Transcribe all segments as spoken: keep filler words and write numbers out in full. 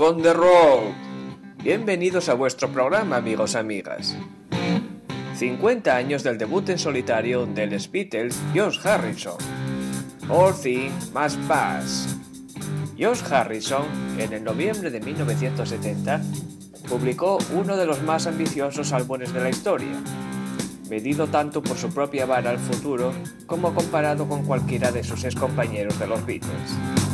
on the road. Bienvenidos a vuestro programa, amigos y amigas. cincuenta años del debut en solitario de los Beatles, George Harrison. All Things Must Pass. George Harrison, en el noviembre de mil novecientos setenta, publicó uno de los más ambiciosos álbumes de la historia, medido tanto por su propia vara al futuro como comparado con cualquiera de sus excompañeros de los Beatles.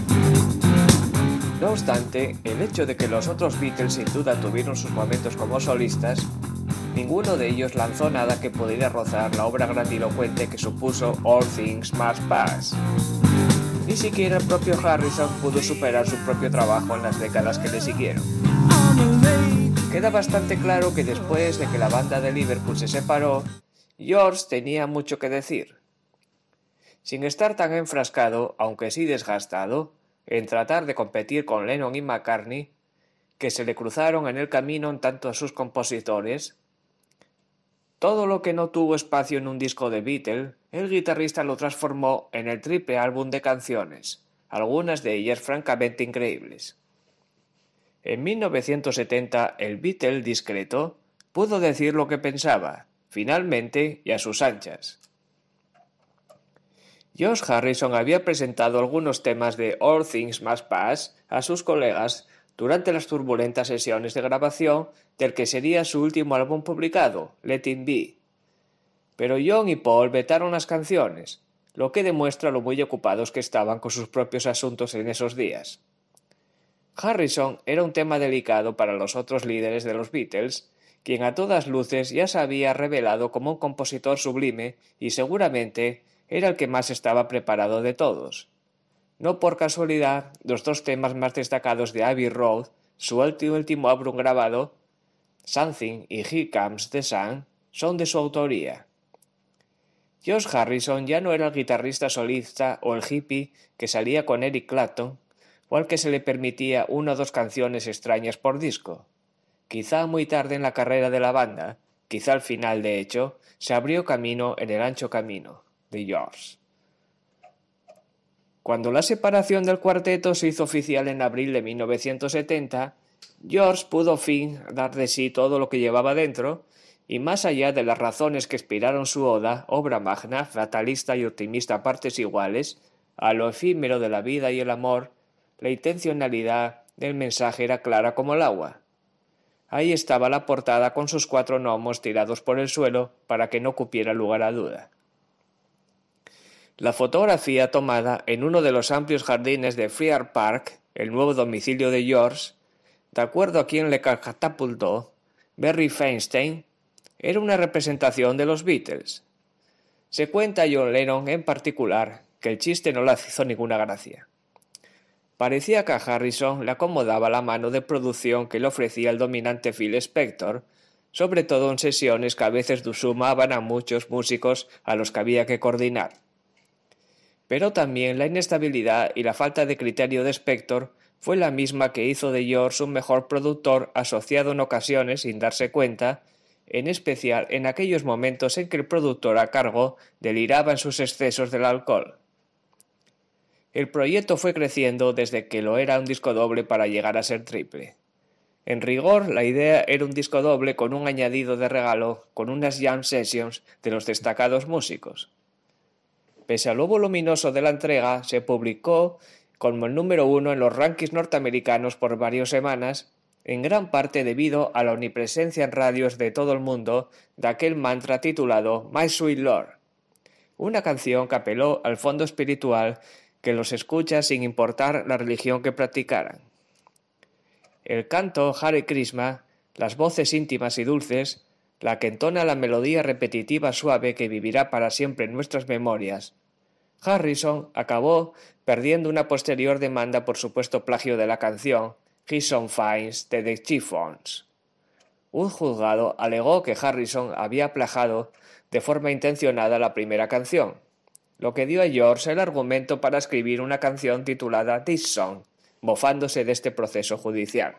No obstante, el hecho de que los otros Beatles sin duda tuvieron sus momentos como solistas, ninguno de ellos lanzó nada que pudiera rozar la obra grandilocuente que supuso All Things Must Pass. Ni siquiera el propio Harrison pudo superar su propio trabajo en las décadas que le siguieron. Queda bastante claro que después de que la banda de Liverpool se separó, George tenía mucho que decir. Sin estar tan enfrascado, aunque sí desgastado, en tratar de competir con Lennon y McCartney, que se le cruzaron en el camino en tanto a sus compositores, todo lo que no tuvo espacio en un disco de Beatles, el guitarrista lo transformó en el triple álbum de canciones, algunas de ellas francamente increíbles. En mil novecientos setenta, el Beatle discreto pudo decir lo que pensaba, finalmente y a sus anchas. George Harrison había presentado algunos temas de All Things Must Pass a sus colegas durante las turbulentas sesiones de grabación del que sería su último álbum publicado, Let It Be. Pero John y Paul vetaron las canciones, lo que demuestra lo muy ocupados que estaban con sus propios asuntos en esos días. Harrison era un tema delicado para los otros líderes de los Beatles, quien a todas luces ya se había revelado como un compositor sublime y seguramente era el que más estaba preparado de todos. No por casualidad, los dos temas más destacados de Abbey Road, su último álbum grabado, Something y Here Comes the Sun, son de su autoría. George Harrison ya no era el guitarrista solista o el hippie que salía con Eric Clapton, o al que se le permitía una o dos canciones extrañas por disco. Quizá muy tarde en la carrera de la banda, quizá al final de hecho, se abrió camino en el ancho camino de George. Cuando la separación del cuarteto se hizo oficial en abril de mil novecientos setenta, George pudo fin dar de sí todo lo que llevaba dentro, y más allá de las razones que inspiraron su oda, obra magna, fatalista y optimista a partes iguales, a lo efímero de la vida y el amor, la intencionalidad del mensaje era clara como el agua. Ahí estaba la portada con sus cuatro gnomos tirados por el suelo para que no cupiera lugar a duda. La fotografía tomada en uno de los amplios jardines de Friar Park, el nuevo domicilio de George, de acuerdo a quien le catapultó, Barry Feinstein, era una representación de los Beatles. Se cuenta a John Lennon en particular que el chiste no le hizo ninguna gracia. Parecía que a Harrison le acomodaba la mano de producción que le ofrecía el dominante Phil Spector, sobre todo en sesiones que a veces sumaban a muchos músicos a los que había que coordinar. Pero también la inestabilidad y la falta de criterio de Spector fue la misma que hizo de George un mejor productor asociado en ocasiones sin darse cuenta, en especial en aquellos momentos en que el productor a cargo deliraba en sus excesos del alcohol. El proyecto fue creciendo desde que lo era un disco doble para llegar a ser triple. En rigor, la idea era un disco doble con un añadido de regalo, con unas jam sessions de los destacados músicos. Pese a lo voluminoso de la entrega, se publicó como el número uno en los rankings norteamericanos por varias semanas, en gran parte debido a la omnipresencia en radios de todo el mundo de aquel mantra titulado My Sweet Lord, una canción que apeló al fondo espiritual que los escucha sin importar la religión que practicaran. El canto Hare Krishna, las voces íntimas y dulces, la que entona la melodía repetitiva suave que vivirá para siempre en nuestras memorias. Harrison acabó perdiendo una posterior demanda por supuesto plagio de la canción His Own Finds de The Chiffons. Un juzgado alegó que Harrison había plagiado de forma intencionada la primera canción, lo que dio a George el argumento para escribir una canción titulada This Song, mofándose de este proceso judicial.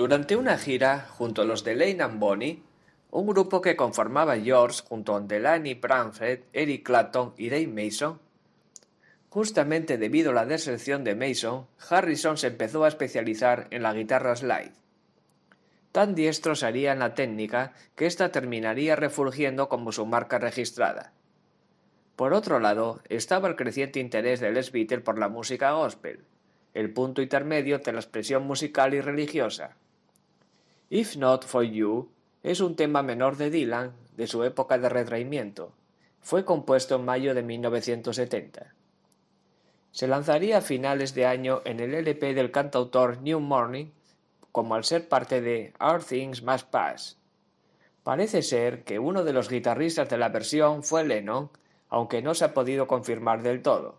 Durante una gira junto a los de Lane and Bonnie, un grupo que conformaba George junto a Delaney Branford, Eric Clapton y Dave Mason, justamente debido a la deserción de Mason, Harrison se empezó a especializar en la guitarra slide. Tan diestro sería en la técnica que ésta terminaría refulgiendo como su marca registrada. Por otro lado, estaba el creciente interés de Les Beatles por la música gospel, el punto intermedio entre la expresión musical y religiosa. If Not For You es un tema menor de Dylan de su época de retraimiento. Fue compuesto en mayo de mil novecientos setenta. Se lanzaría a finales de año en el L P del cantautor New Morning, como al ser parte de All Things Must Pass. Parece ser que uno de los guitarristas de la versión fue Lennon, aunque no se ha podido confirmar del todo.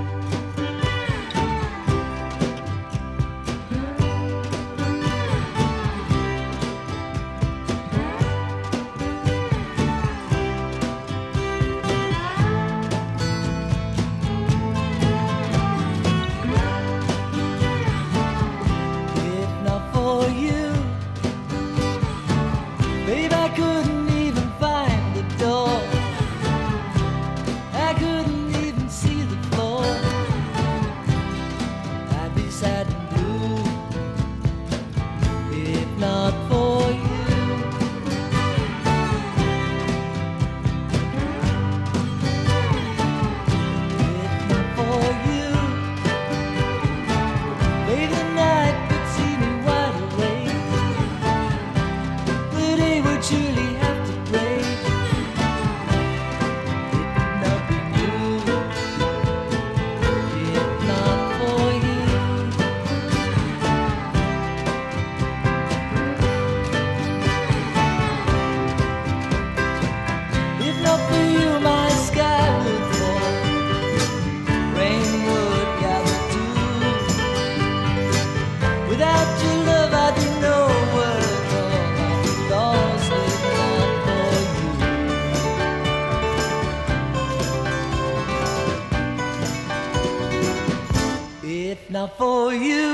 Now for you,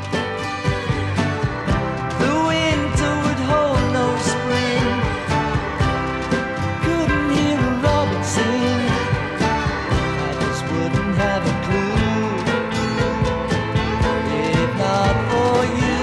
the winter would hold no spring. Couldn't hear a robin sing. I just wouldn't have a clue if not for you.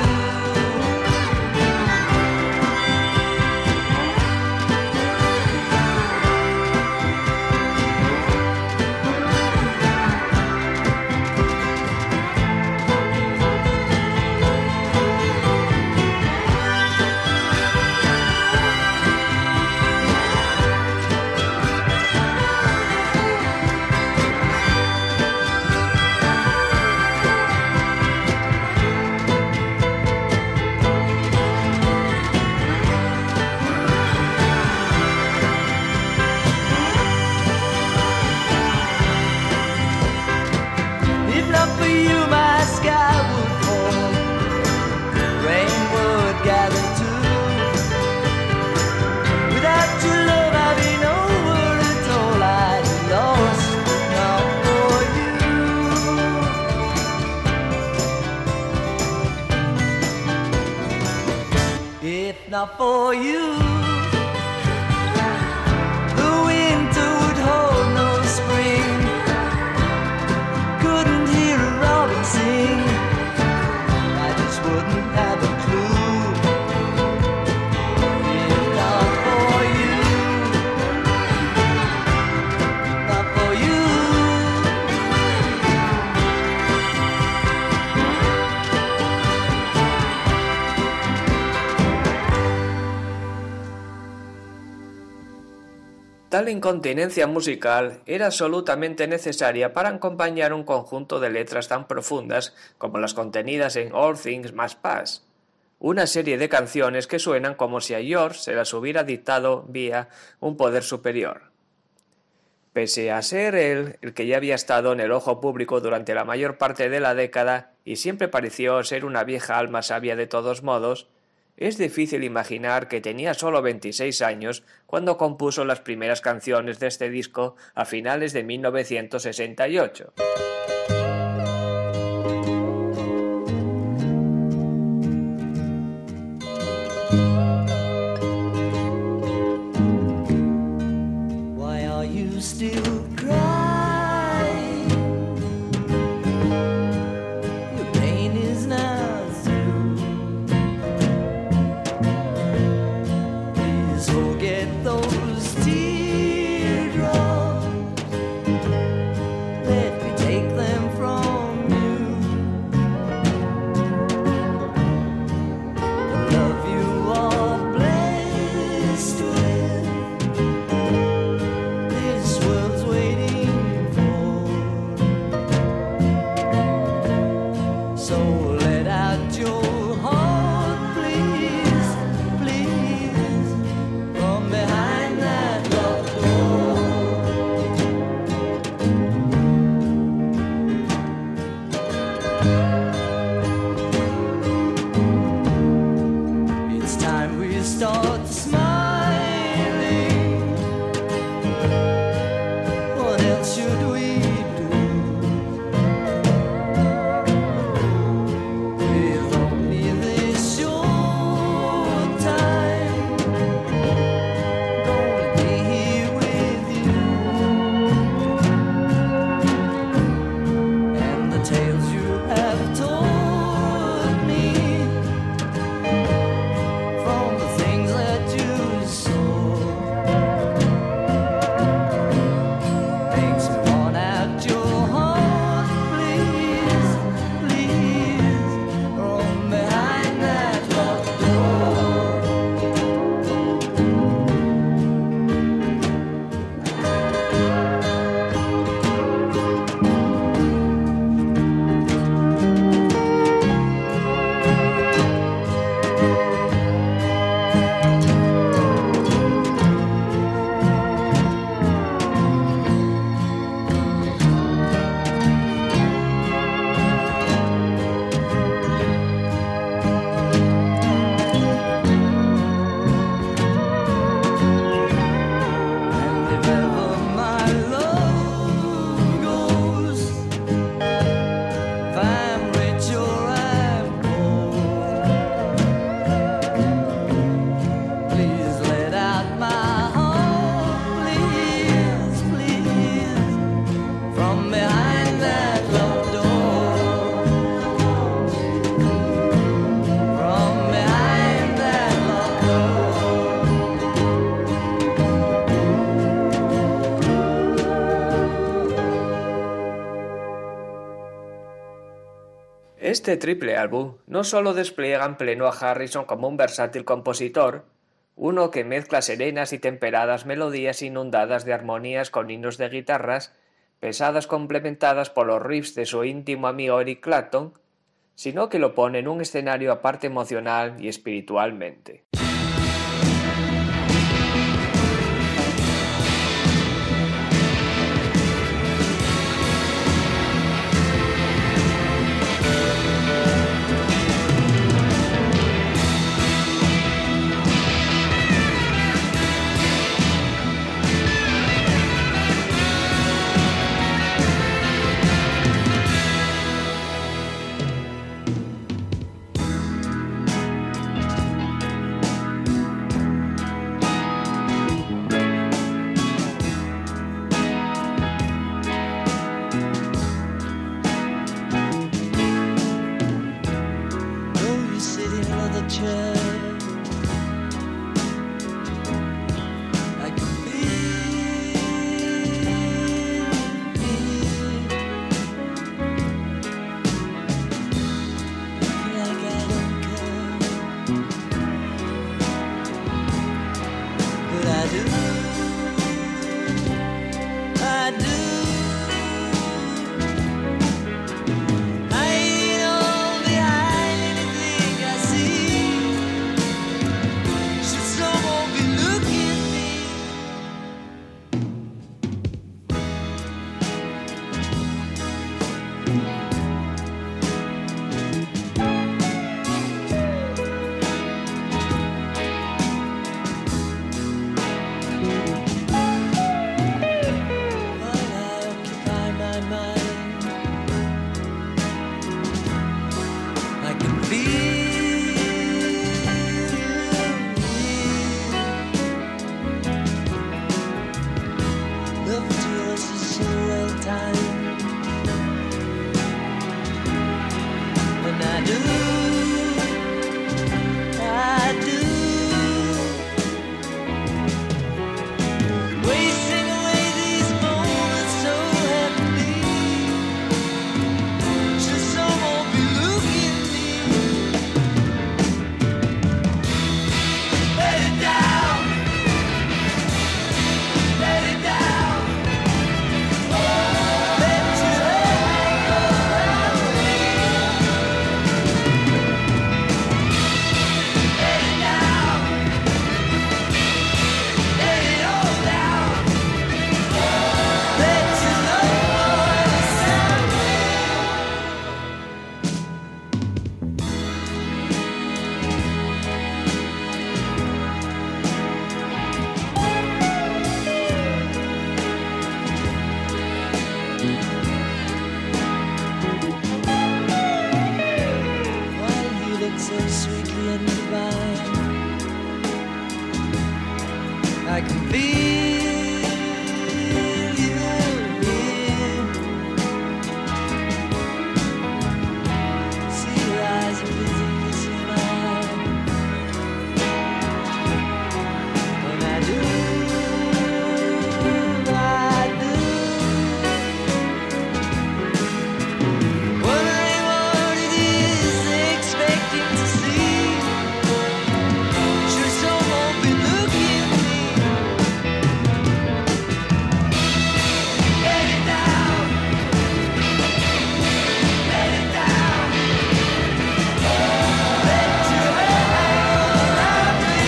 Not for you, the winter would hold no spring. Couldn't hear a robin sing. I just wouldn't have a clue if not for you. Not for you. Tal incontinencia musical era absolutamente necesaria para acompañar un conjunto de letras tan profundas como las contenidas en All Things Must Pass, una serie de canciones que suenan como si a George se las hubiera dictado vía un poder superior. Pese a ser él el que ya había estado en el ojo público durante la mayor parte de la década y siempre pareció ser una vieja alma sabia de todos modos, es difícil imaginar que tenía solo veintiséis años cuando compuso las primeras canciones de este disco a finales de mil novecientos sesenta y ocho. smiling. What else should we do? With only this short time, gonna be here with you. And the tales you have told me, from the things that you saw, makes me want out your heart. Please, please, from behind that locked door. And if ever my love goes, if I'm rich or I'm poor, please let out my heart, please, please, from behind that locked door, from behind that locked door. Este triple álbum no solo despliega en pleno a Harrison como un versátil compositor, uno que mezcla serenas y temperadas melodías inundadas de armonías con hinos de guitarras, pesadas complementadas por los riffs de su íntimo amigo Eric Clapton, sino que lo pone en un escenario aparte emocional y espiritualmente. Though you sit in another chair, I can feel it. Like I don't care, but I do, I do. I ain't all behind anything I see. Should someone be looking at me? I can feel you here. See your eyes are busy kissing mine, and I do, I do. Wondering what it is they expect you to see. Should someone be looking at me? Let it down, let it down. Let your hang around me.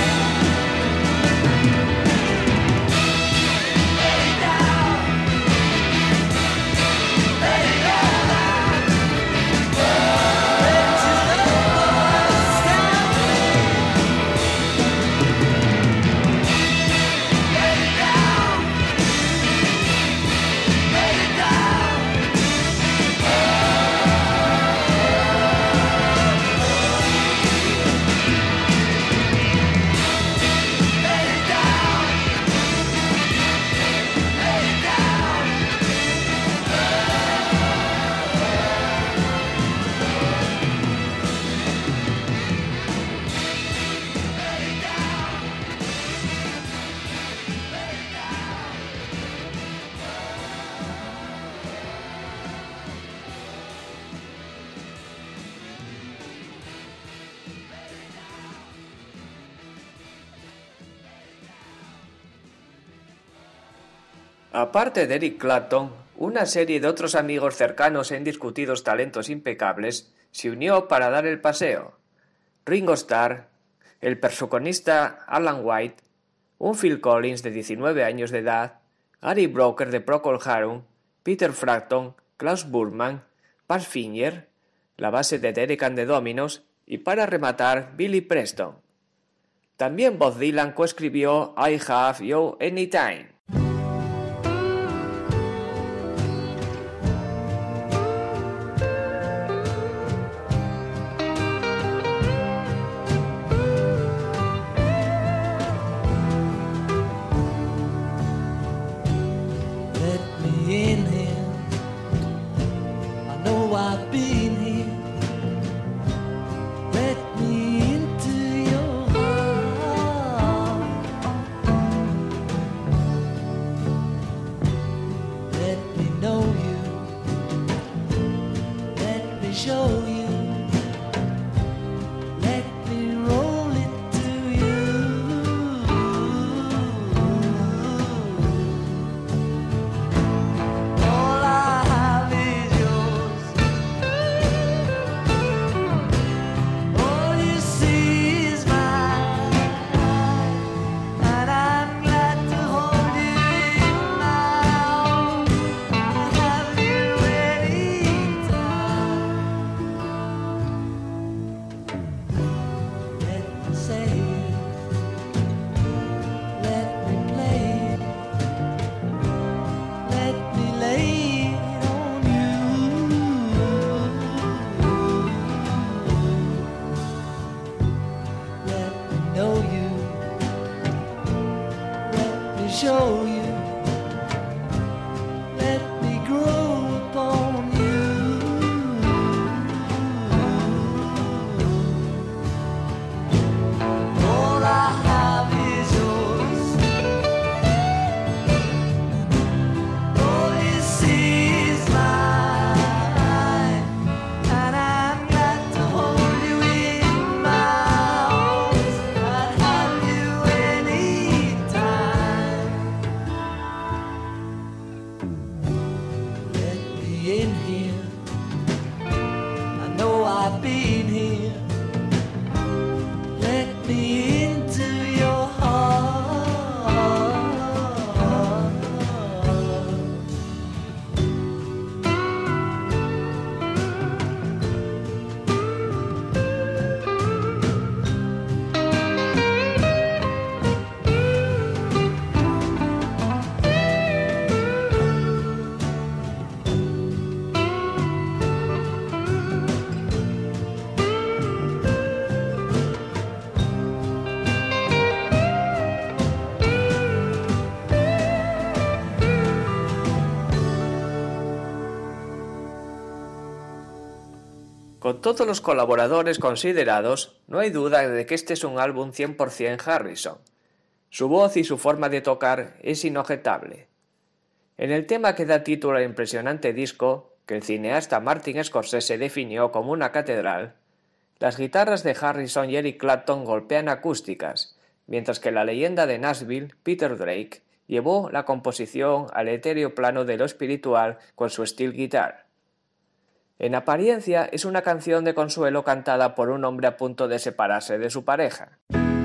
Let it down, let it all out. Let your love voice down me. Let it down, let it down. Let it down, let it down. Aparte de Eric Clapton, una serie de otros amigos cercanos e indiscutidos talentos impecables se unió para dar el paseo. Ringo Starr, el percusionista Alan White, un Phil Collins de diecinueve años de edad, Gary Brooker de Procol Harum, Peter Frampton, Klaus Burman, Pat Finger, la base de Derek and the Dominos y, para rematar, Billy Preston. También Bob Dylan coescribió I Have You Anytime. Let me in here. I know I've been here. Let me into your heart. Let me know you. Let me show you. Let me roll it to you. All I have is yours. All you see is mine, and I'm glad to hold you in my arms. Have you anytime? Let me say it. Let me play it. Let me lay it on you. Let me know you. Let me show you. Let me grow upon you. All I have is yours. All you see is mine, and I'm glad to hold you in my arms. I'd have you anytime. Con todos los colaboradores considerados, no hay duda de que este es un álbum cien por ciento Harrison. Su voz y su forma de tocar es inobjetable. En el tema que da título al impresionante disco, que el cineasta Martin Scorsese definió como una catedral, las guitarras de Harrison y Eric Clapton golpean acústicas, mientras que la leyenda de Nashville, Peter Drake, llevó la composición al etéreo plano de lo espiritual con su steel guitar. En apariencia es una canción de consuelo cantada por un hombre a punto de separarse de su pareja.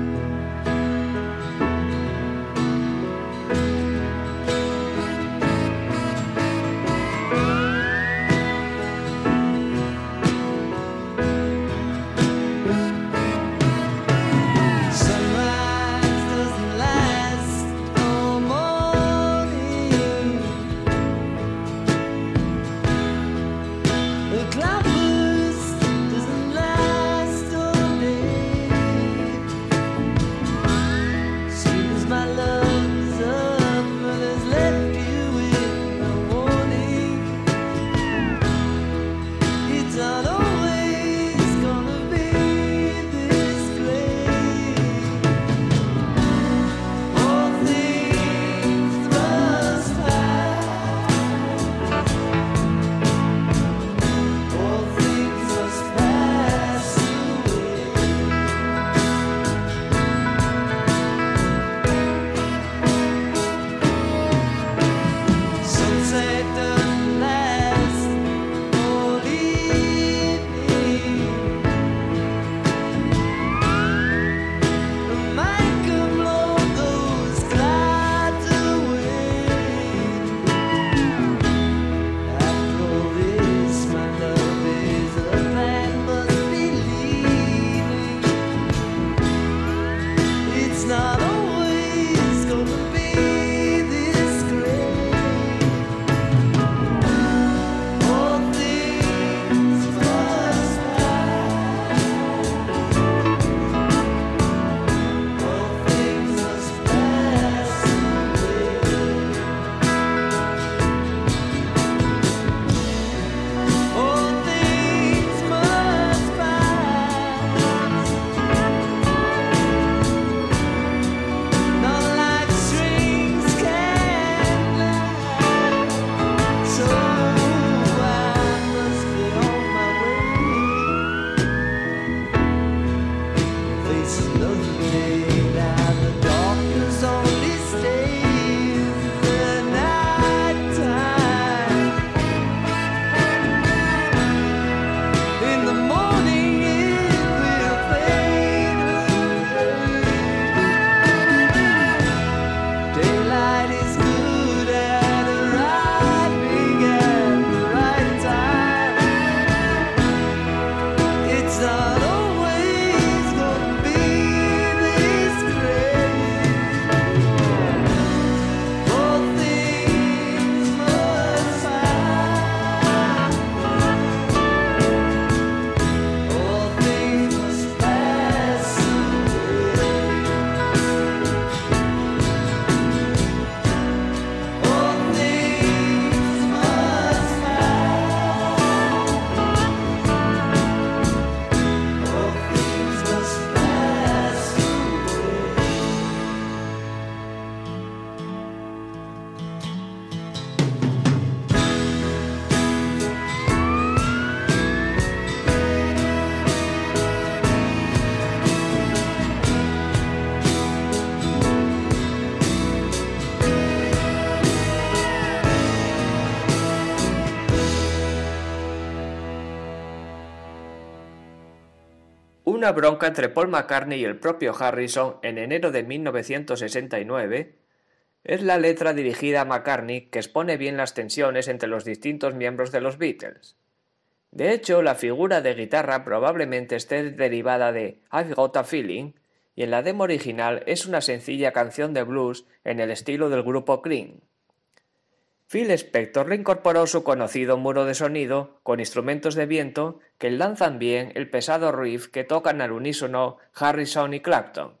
Una bronca entre Paul McCartney y el propio Harrison en enero de mil novecientos sesenta y nueve es la letra dirigida a McCartney que expone bien las tensiones entre los distintos miembros de los Beatles. De hecho, la figura de guitarra probablemente esté derivada de I've Got a Feeling y en la demo original es una sencilla canción de blues en el estilo del grupo Cream. Phil Spector reincorporó su conocido muro de sonido con instrumentos de viento que lanzan bien el pesado riff que tocan al unísono Harrison y Clapton.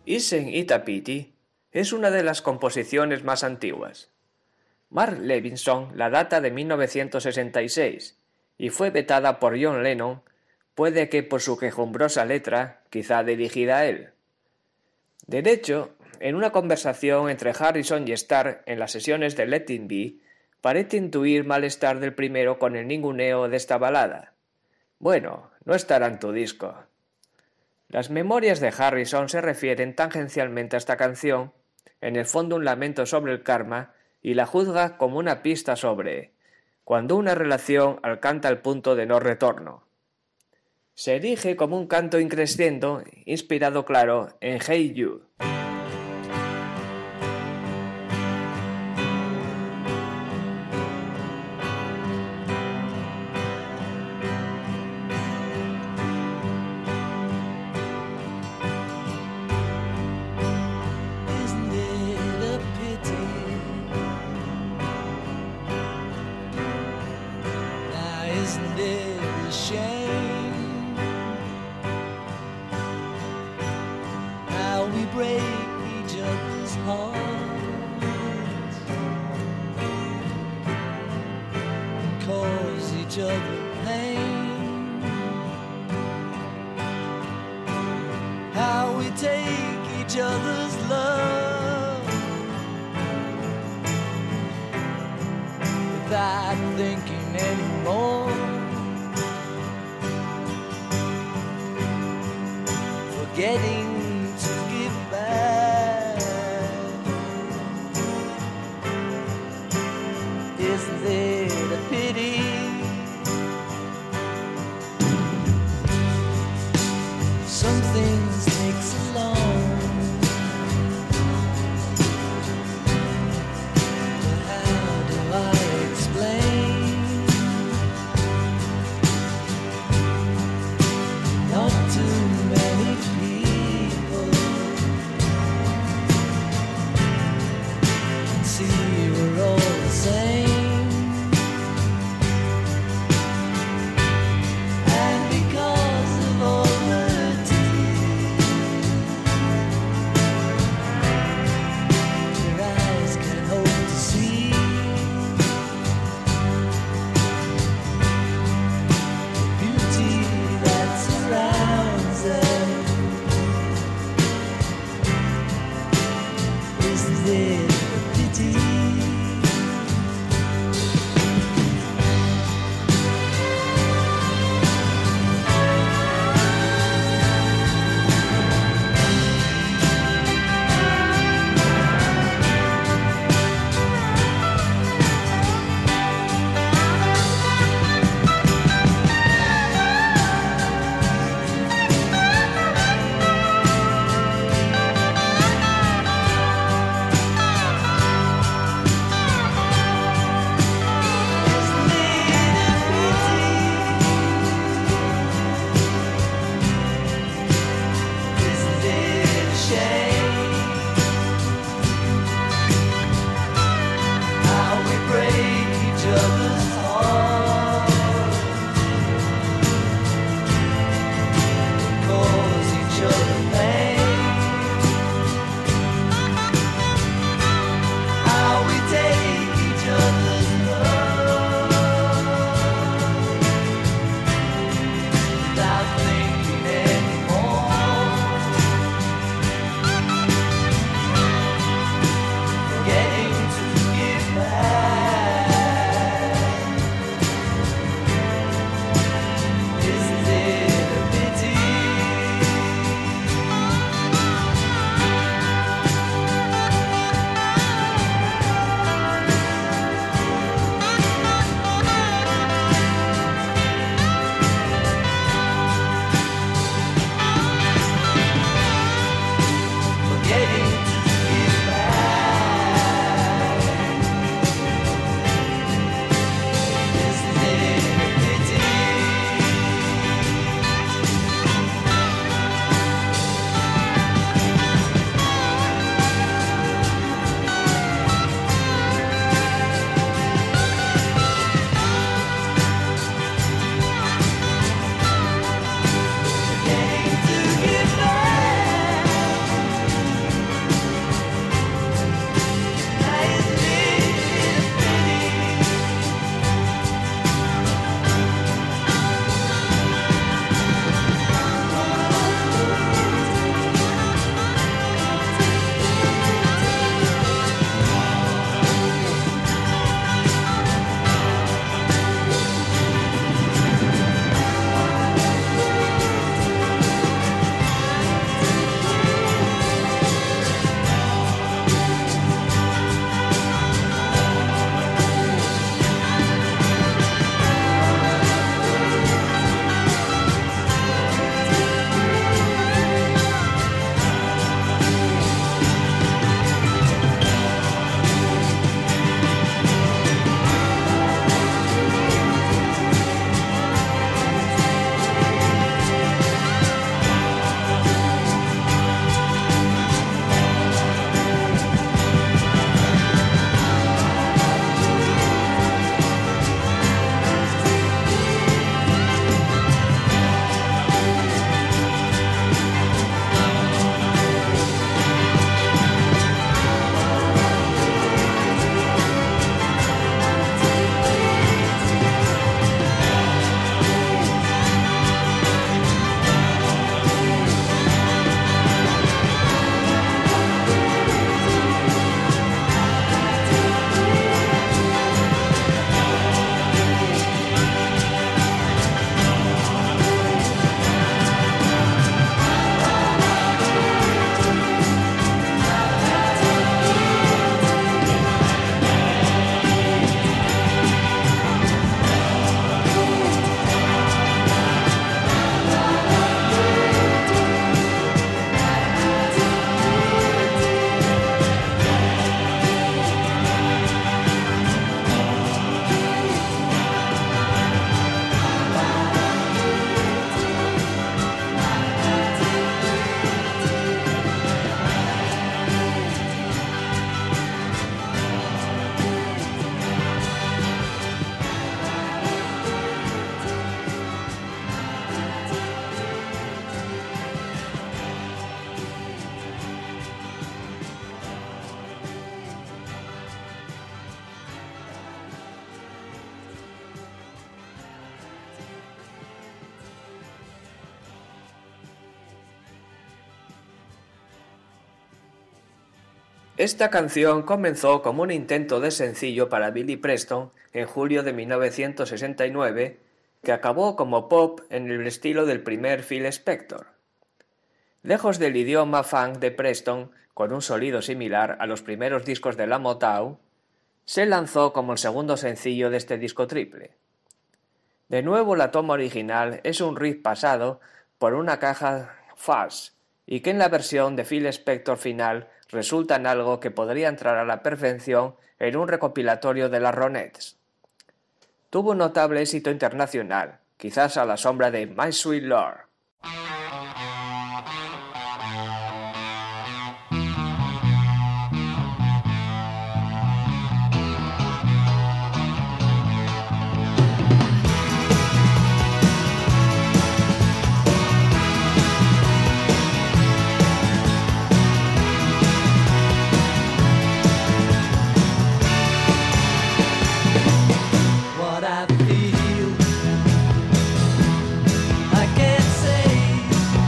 Isen Itapiti es una de las composiciones más antiguas. Mark Levinson la data de mil novecientos sesenta y seis y fue vetada por John Lennon, puede que por su quejumbrosa letra, quizá dirigida a él. De hecho, en una conversación entre Harrison y Starr en las sesiones de Let It Be, parece intuir malestar del primero con el ninguneo de esta balada. Bueno, no estará en tu disco. Las memorias de Harrison se refieren tangencialmente a esta canción, en el fondo un lamento sobre el karma, y la juzga como una pista sobre cuando una relación alcanza el punto de no retorno. Se erige como un canto increscendo, inspirado claro en Hey You. Esta canción comenzó como un intento de sencillo para Billy Preston en julio de mil novecientos sesenta y nueve, que acabó como pop en el estilo del primer Phil Spector. Lejos del idioma funk de Preston, con un sonido similar a los primeros discos de la Motown, se lanzó como el segundo sencillo de este disco triple. De nuevo, la toma original es un riff pasado por una caja fuzz y que en la versión de Phil Spector final resulta en algo que podría entrar a la perfección en un recopilatorio de las Ronettes. Tuvo un notable éxito internacional, quizás a la sombra de My Sweet Lord. What I feel, I can't say.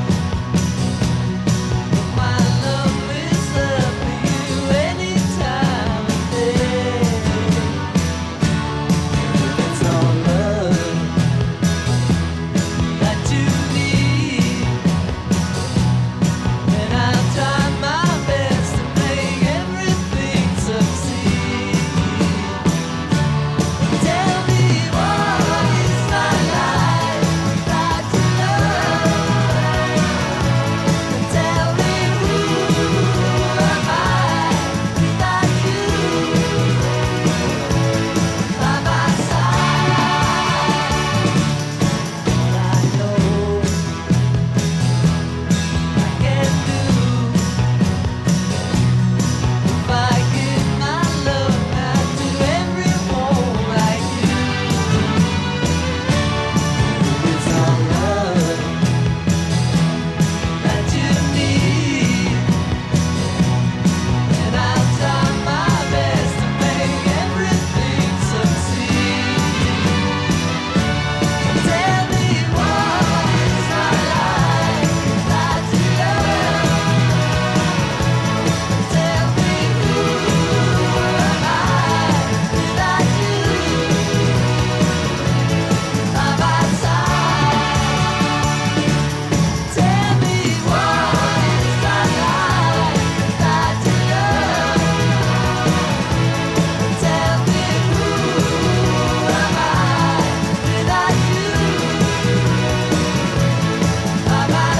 My love is up for you any time of day. It's all love that you need, and I'll try my best to make everything succeed. Tell me what is my life without your love? Tell me who am I without you by my side? I know I can do if I give my love out to everyone like you. It's all love that you need, and I'll try my best to make everything succeed. Tell me what is my life without your love? Tell me who am I without you by my side? Tell me what is my life without your love? Tell me who am I without you by my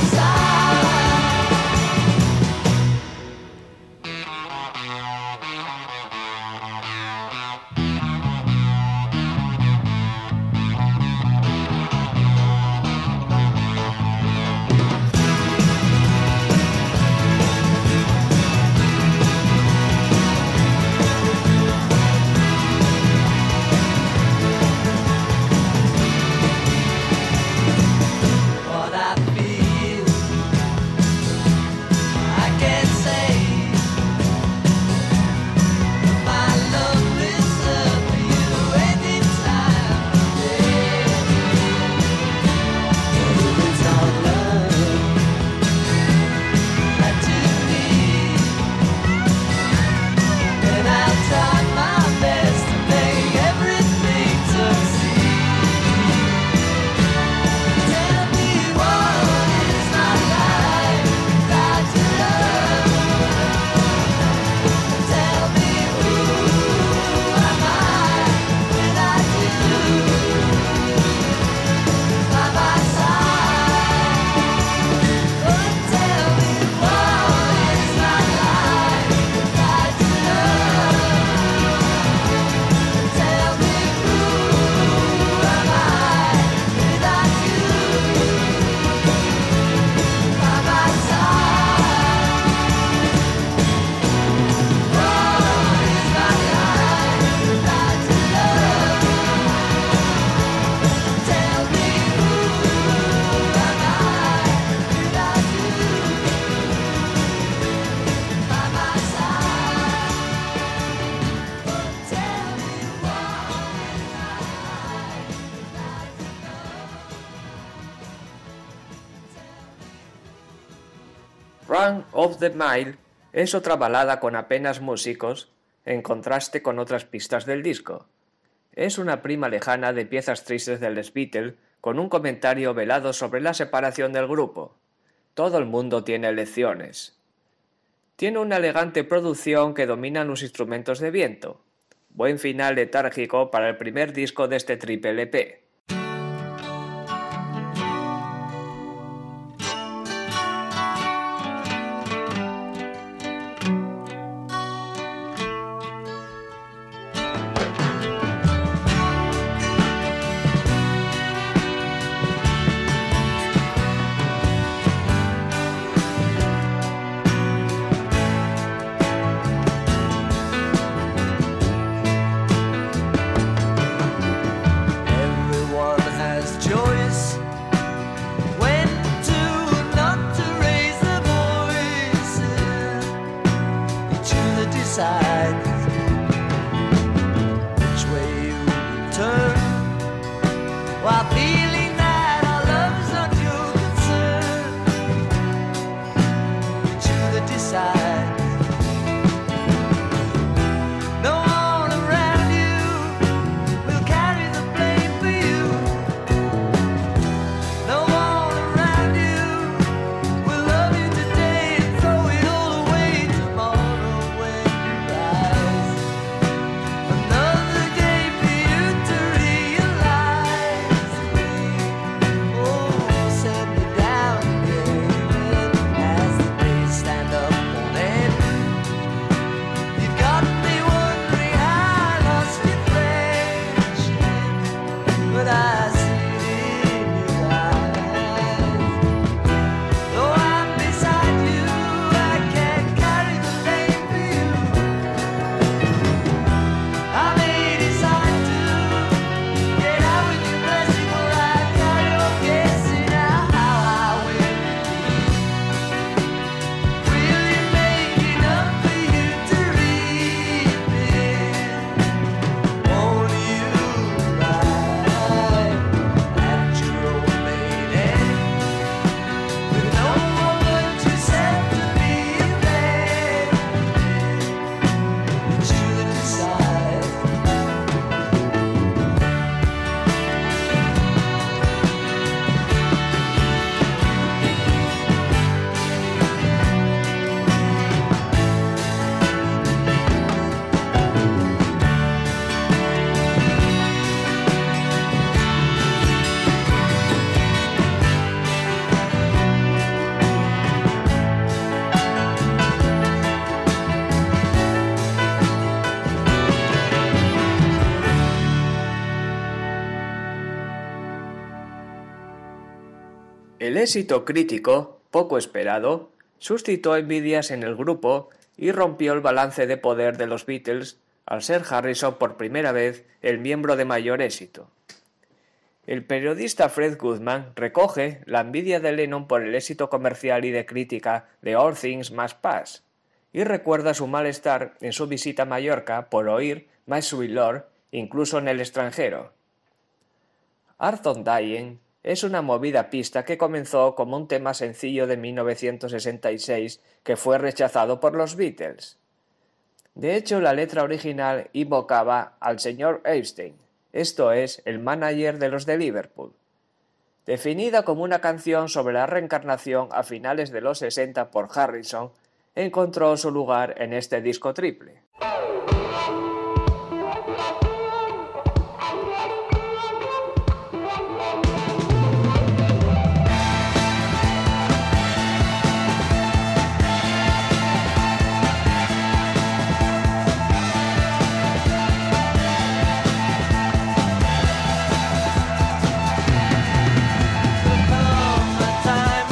What I feel, I can't say. My love is up for you any time of day. It's all love that you need, and I'll try my best to make everything succeed. Tell me what is my life without your love? Tell me who am I without you by my side? Oh, tell me what is my life without your love? Tell me who am I without you by my side? What is my life without your love? Tell me who am I without you by my side? Tell me what is my life without your love? Run of the Mile es otra balada con apenas músicos, en contraste con otras pistas del disco. Es una prima lejana de piezas tristes de Les Beatles, con un comentario velado sobre la separación del grupo. Todo el mundo tiene lecciones. Tiene una elegante producción que dominan los instrumentos de viento. Buen final letárgico para el primer disco de este triple L P. El éxito crítico, poco esperado, suscitó envidias en el grupo y rompió el balance de poder de los Beatles al ser Harrison por primera vez el miembro de mayor éxito. El periodista Fred Goodman recoge la envidia de Lennon por el éxito comercial y de crítica de All Things Must Pass y recuerda su malestar en su visita a Mallorca por oír My Sweet Lord incluso en el extranjero. Art of Dying es una movida pista que comenzó como un tema sencillo de mil novecientos sesenta y seis que fue rechazado por los Beatles. De hecho, la letra original invocaba al señor Epstein, esto es, el manager de los de Liverpool. Definida como una canción sobre la reencarnación a finales de los sesenta por Harrison, encontró su lugar en este disco triple.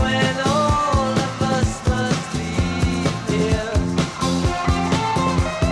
Time when all of us must be here.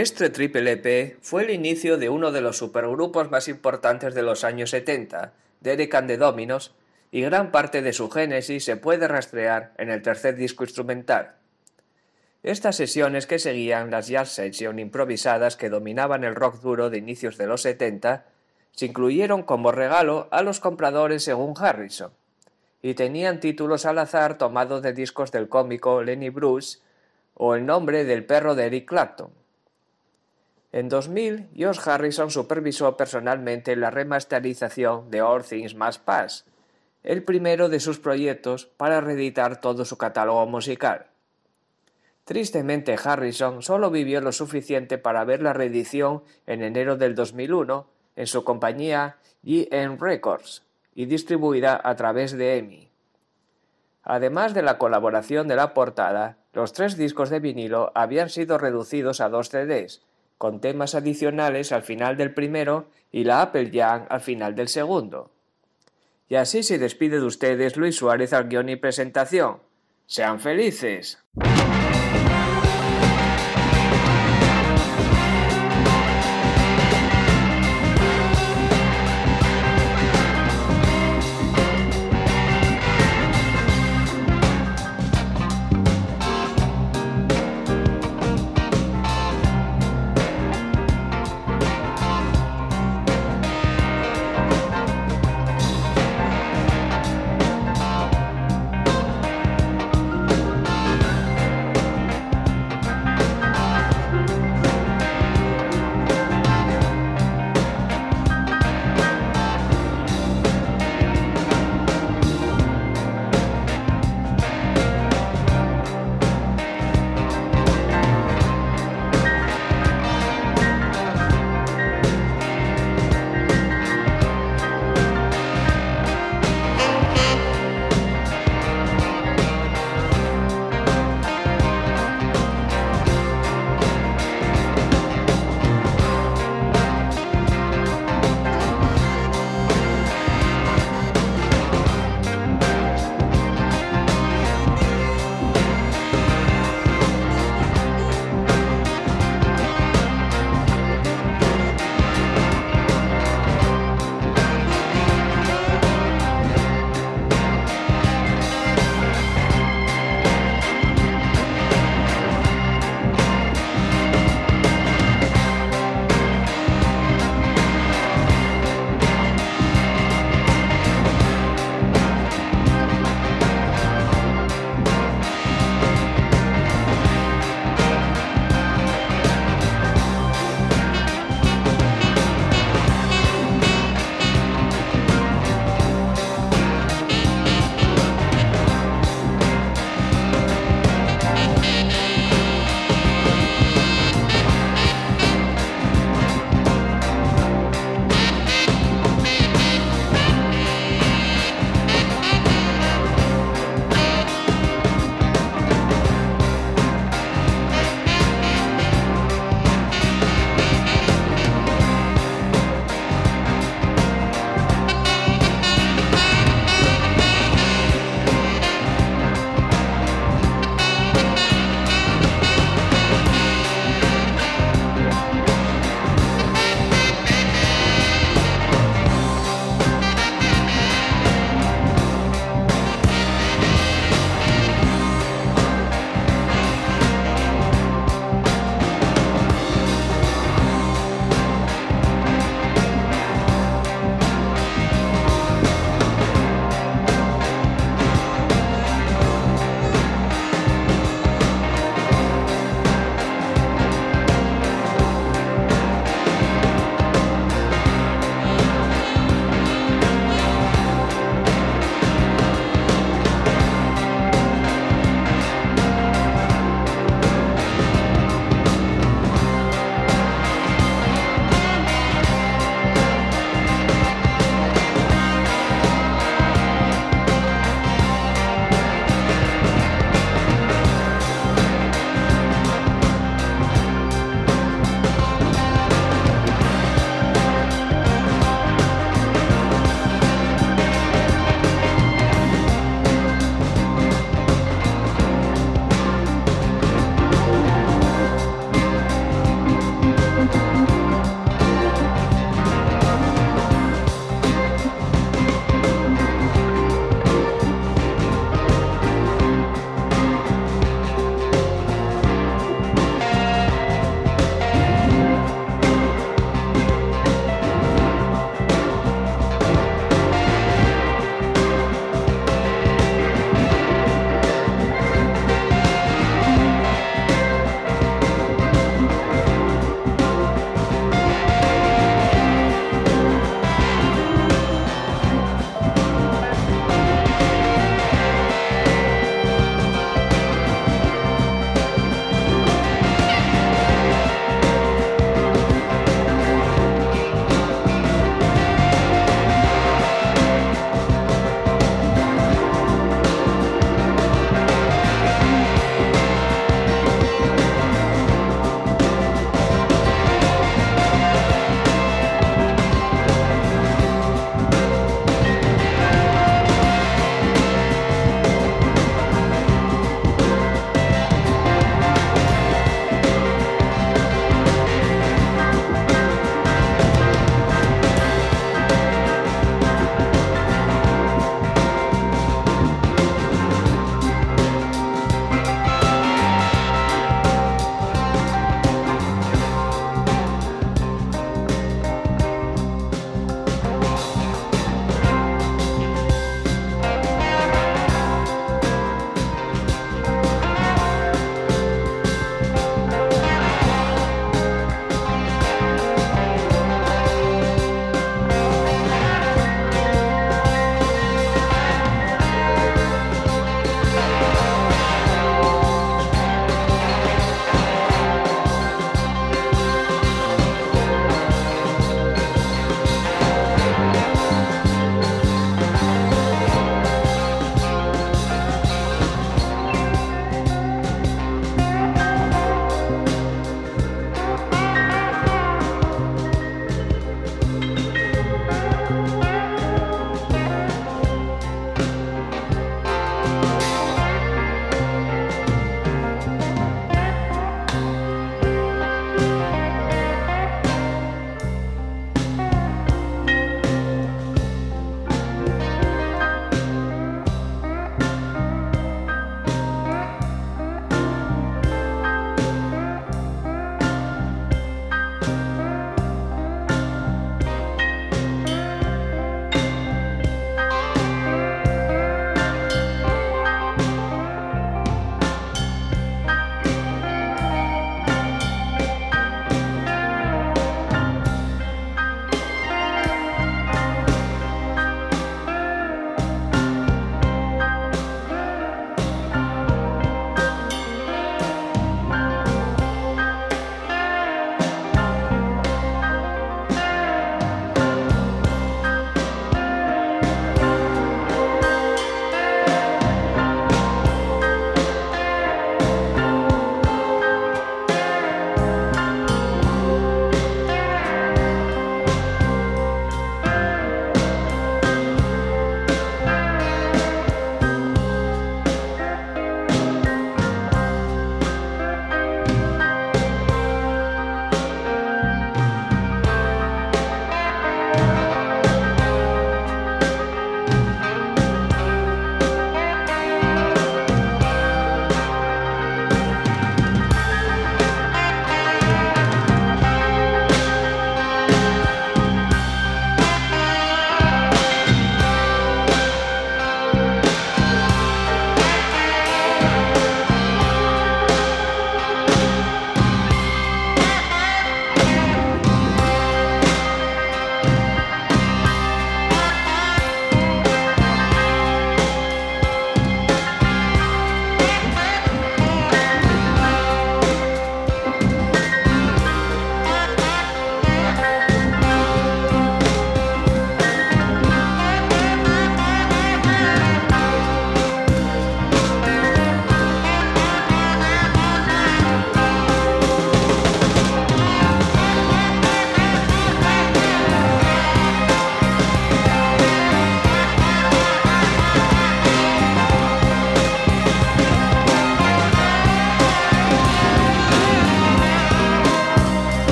Este triple E P fue el inicio de uno de los supergrupos más importantes de los años setenta, Derek and the Dominos, y gran parte de su génesis se puede rastrear en el tercer disco instrumental. Estas sesiones que seguían las jazz sessions improvisadas que dominaban el rock duro de inicios de los setenta se incluyeron como regalo a los compradores según Harrison, y tenían títulos al azar tomados de discos del cómico Lenny Bruce o el nombre del perro de Eric Clapton. En dos mil, George Harrison supervisó personalmente la remasterización de All Things Must Pass, el primero de sus proyectos para reeditar todo su catálogo musical. Tristemente, Harrison solo vivió lo suficiente para ver la reedición en enero del dos mil uno en su compañía G M Records y distribuida a través de E M I. Además de la colaboración de la portada, los tres discos de vinilo habían sido reducidos a dos C Ds, con temas adicionales al final del primero y la Apple Jam al final del segundo. Y así se despide de ustedes Luis Suárez al guión y presentación. ¡Sean felices!